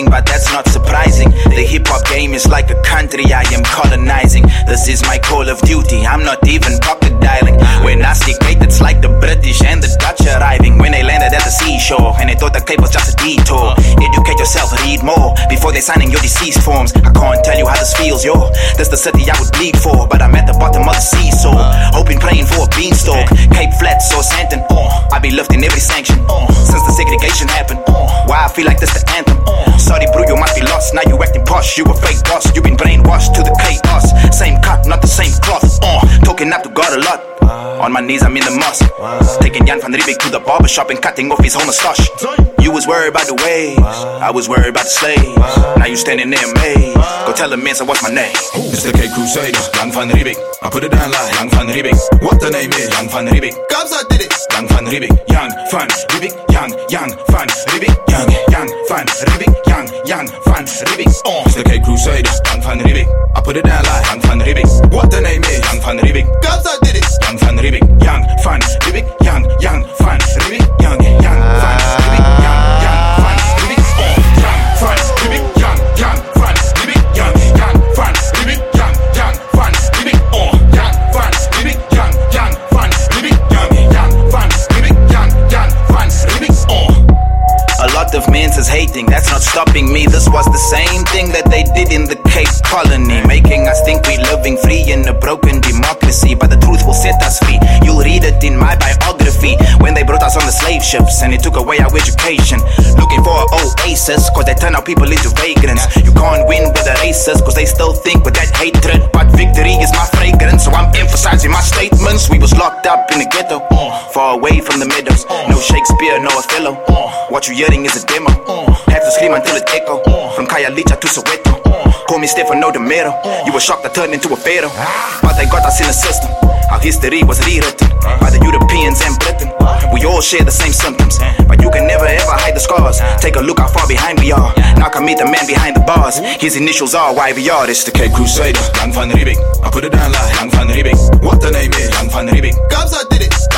rising, but that's not surprising. The hip-hop game is like a country I am colonizing. This is my Call of Duty, I'm not even pocket dialing. When I stick gate, it's like the British and the Dutch arriving. When they landed at the seashore, and they thought the Cape was just a detour. Educate yourself, read more, before they signing your deceased forms. I can't tell you how this feels, yo. This the city I would bleed for, but I'm at the bottom of the seesaw. Hoping, praying for a beanstalk, Cape Flats or Santon. I be lifting every sanction, since the segregation happened. Why I feel like this the anthem. Sorry bro, you might be lost, now you acting posh. You a fake boss, you been brainwashed to the chaos. Same cut, not the same cloth. Talking up to God a lot. On my knees, I'm in the mosque. Taking Jan van Riebeeck to the barbershop and cutting off his whole moustache. You was worried about the waves, I was worried about the slaves. Now you standing there amazed. Go tell the men, so what's my name? It's the Cape Crusader, Jan van Riebeeck. I put it down like Jan van Riebeeck. What the name is? Jan van Riebeeck. Kabza did it. Jan van Riebeeck, Jan van Riebeeck, Jan van Riebeeck, Jan van Riebeeck, Jan van Riebeeck. It's the Cape Crusader, Jan van Riebeeck. I put it down like Jan van Riebeeck. What the name is? Jan van Riebeeck. Kabza did it. Jan van Riebeeck, Jan van Riebeeck, Jan van Riebeeck, Jan van Riebeeck, Jan van Riebeeck, Jan van Riebeeck, Jan van Riebeeck, Jan van Riebeeck, Jan van Riebeeck, Jan van Riebeeck, Jan van Riebeeck, Jan van Riebeeck, Jan van Riebeeck. A lot of men's is hating, that's not stopping me. This was the same thing that they did in the Cape Colony, making us think we living free in a broken democracy. But the truth will set us free. You'll read it in my biography. When they brought us on the slave ships and it took away our education, looking for an oasis, cause they turn our people into vagrants. You can't win with the racists, cause they still think with that hatred. But victory is my fragrance, so I'm emphasizing my statements. We was locked up in the ghetto, far away from the meadows. No Shakespeare, no Othello. What you hearing is a demo. Have to scream until it echo. From Khayelitsha to Soweto. Call me Stefano Demero. You were shocked I turned into a pharaoh, but they got us in the system. Our history was rewritten by the Europeans and Britain. We all share the same symptoms, but you can never ever hide the scars. Take a look how far behind we are. Now come meet the man behind the bars. His initials are YVR. It's the Cape Crusader, Jan van Riebeeck. I put it down like Jan van Riebeeck. What the name is? Jan van Riebeeck. Kabza did it.